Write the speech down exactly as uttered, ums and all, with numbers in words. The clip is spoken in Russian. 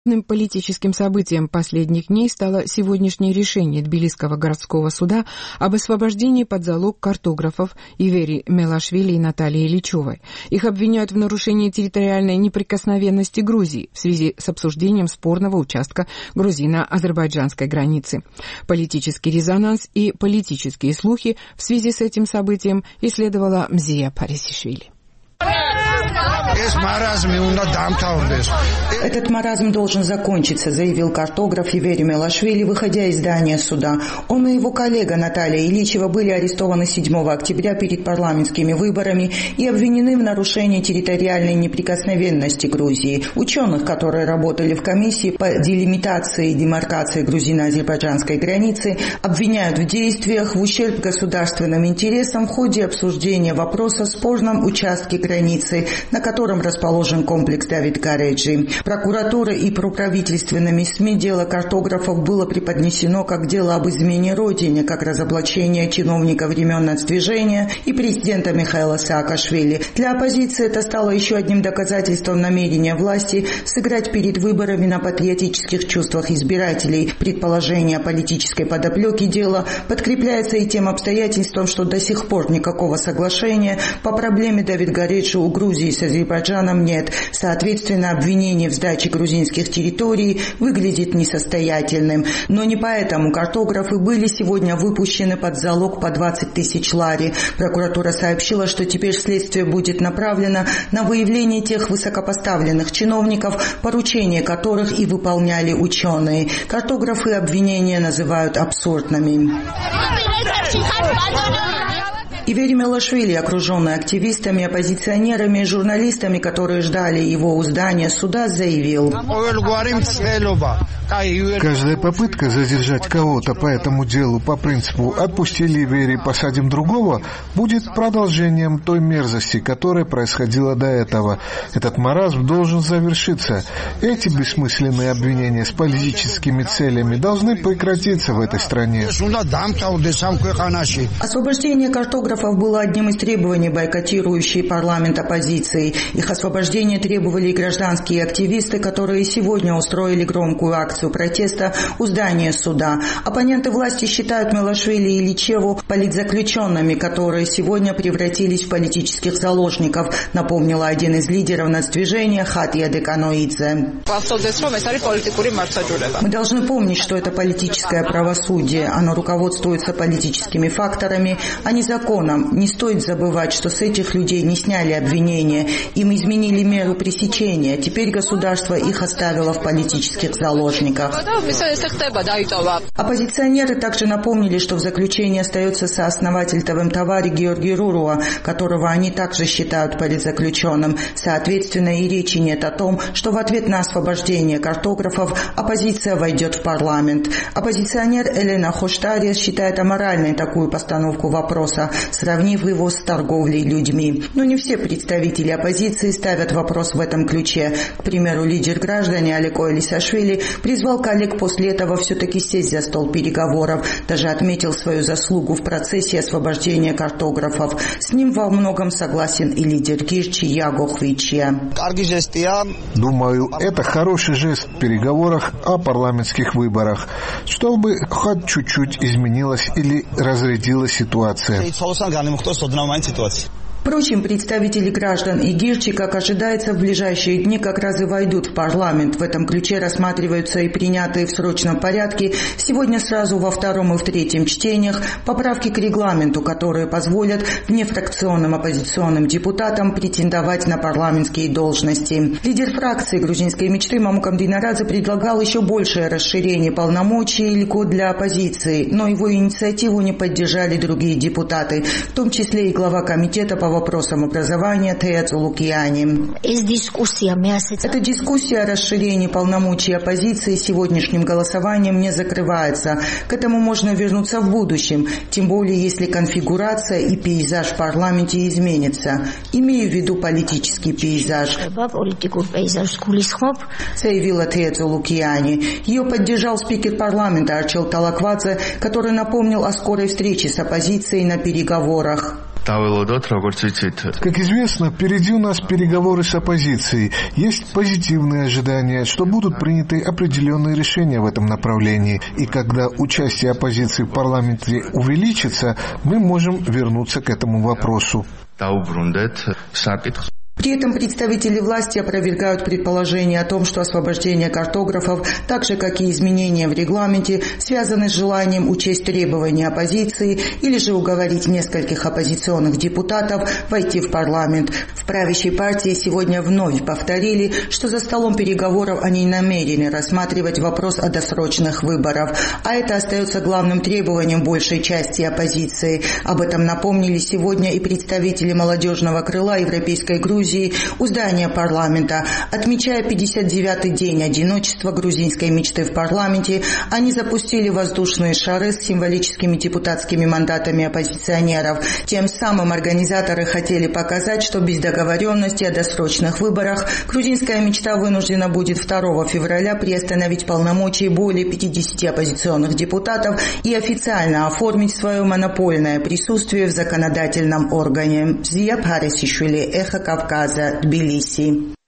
Главным политическим событием последних дней стало сегодняшнее решение Тбилисского городского суда об освобождении под залог картографов Ивери Мелашвили и Натальи Ильичевой. Их обвиняют в нарушении территориальной неприкосновенности Грузии в связи с обсуждением спорного участка грузино-азербайджанской границы. Политический резонанс и политические слухи в связи с этим событием исследовала Мзия Парисишвили. Этот маразм должен закончиться, заявил картограф Ивери Мелашвили, выходя из здания суда. Он и его коллега Наталья Ильичева были арестованы седьмого октября перед парламентскими выборами и обвинены в нарушении территориальной неприкосновенности Грузии. Ученых, которые работали в комиссии по делимитации и демаркации грузино-азербайджанской границы, обвиняют в действиях в ущерб государственным интересам в ходе обсуждения вопроса о спорном участке границы, на котором расположен комплекс Давид-Гареджи. Прокуратура и проправительственными СМИ дело картографов было преподнесено как дело об измене Родине, как разоблачение чиновника времен нацдвижения и президента Михаила Саакашвили. Для оппозиции это стало еще одним доказательством намерения власти сыграть перед выборами на патриотических чувствах избирателей. Предположение о политической подоплеке дела подкрепляется и тем обстоятельством, что до сих пор никакого соглашения по проблеме Давид-Гареджи у Грузии с Азербайджаном нет. Соответственно, обвинение в сдаче грузинских территорий выглядит несостоятельным. Но не поэтому картографы были сегодня выпущены под залог по двадцать тысяч лари. Прокуратура сообщила, что теперь следствие будет направлено на выявление тех высокопоставленных чиновников, поручения которых и выполняли ученые. Картографы обвинения называют абсурдными. Ивери Мелашвили, окруженный активистами, оппозиционерами и журналистами, которые ждали его у здания суда, заявил: «Каждая попытка задержать кого-то по этому делу по принципу «отпустили Ивери, посадим другого» будет продолжением той мерзости, которая происходила до этого. Этот маразм должен завершиться. Эти бессмысленные обвинения с политическими целями должны прекратиться в этой стране». Освобождение картографов было одним из требований бойкотирующей парламент оппозиции. Их освобождение требовали и гражданские активисты, которые сегодня устроили громкую акцию протеста у здания суда. Оппоненты власти считают Мелашвили и Ильичеву политзаключенными, которые сегодня превратились в политических заложников, напомнила один из лидеров нацдвижения Хатия Деканоидзе. Мы должны помнить, что это политическое правосудие. Оно руководствуется политическими факторами, а не законом. Не стоит забывать, что с этих людей не сняли обвинения, им изменили меру пресечения. Теперь государство их оставило в политических заложниках. Оппозиционеры также напомнили, что в заключении остается сооснователь ТВМ-Тавари Георгий Руруа, которого они также считают политзаключенным. Соответственно, и речи нет о том, что в ответ на освобождение картографов оппозиция войдет в парламент. Оппозиционер Элена Хоштариас считает аморальной такую постановку вопроса, сравнив его с торговлей людьми. Но не все представители оппозиции ставят вопрос в этом ключе. К примеру, лидер граждан Алеко Элисашвили призвал коллег после этого все-таки сесть за стол переговоров. Даже отметил свою заслугу в процессе освобождения картографов. С ним во многом согласен и лидер Гирчи Яго Хвичья. Думаю, это хороший жест в переговорах о парламентских выборах, чтобы хоть чуть-чуть изменилась или разрядилась ситуация. Впрочем, представители граждан и Гирчи, как ожидается, в ближайшие дни как раз и войдут в парламент. В этом ключе рассматриваются и принятые в срочном порядке сегодня сразу во втором и в третьем чтениях поправки к регламенту, которые позволят внефракционным оппозиционным депутатам претендовать на парламентские должности. Лидер фракции грузинской мечты Мамукам Динарадзе предлагал еще большее расширение полномочий и льгот для оппозиции, но его инициативу не поддержали другие депутаты, в том числе и глава комитета по вопросам образования Тея Цулукияни. Эта дискуссия о расширении полномочий оппозиции сегодняшним голосованием не закрывается. К этому можно вернуться в будущем, тем более если конфигурация и пейзаж в парламенте изменится. Имею в виду политический пейзаж, заявила Тея Цулукияни. Ее поддержал спикер парламента Арчил Талаквадзе, который напомнил о скорой встрече с оппозицией на переговорах. Как известно, впереди у нас переговоры с оппозицией. Есть позитивные ожидания, что будут приняты определенные решения в этом направлении. И когда участие оппозиции в парламенте увеличится, мы можем вернуться к этому вопросу. При этом представители власти опровергают предположение о том, что освобождение картографов, так же как и изменения в регламенте, связаны с желанием учесть требования оппозиции или же уговорить нескольких оппозиционных депутатов войти в парламент. В правящей партии сегодня вновь повторили, что за столом переговоров они намерены рассматривать вопрос о досрочных выборах, а это остается главным требованием большей части оппозиции. Об этом напомнили сегодня и представители молодежного крыла Европейской Грузии у здания парламента. Отмечая пятьдесят девятый день одиночества грузинской мечты в парламенте, они запустили воздушные шары с символическими депутатскими мандатами оппозиционеров. Тем самым организаторы хотели показать, что без договоренности о досрочных выборах грузинская мечта вынуждена будет второго февраля приостановить полномочия более пятидесяти оппозиционных депутатов и официально оформить свое монопольное присутствие в законодательном органе. Зия Парисишвили, Эхо Кавказа, Тбилиси.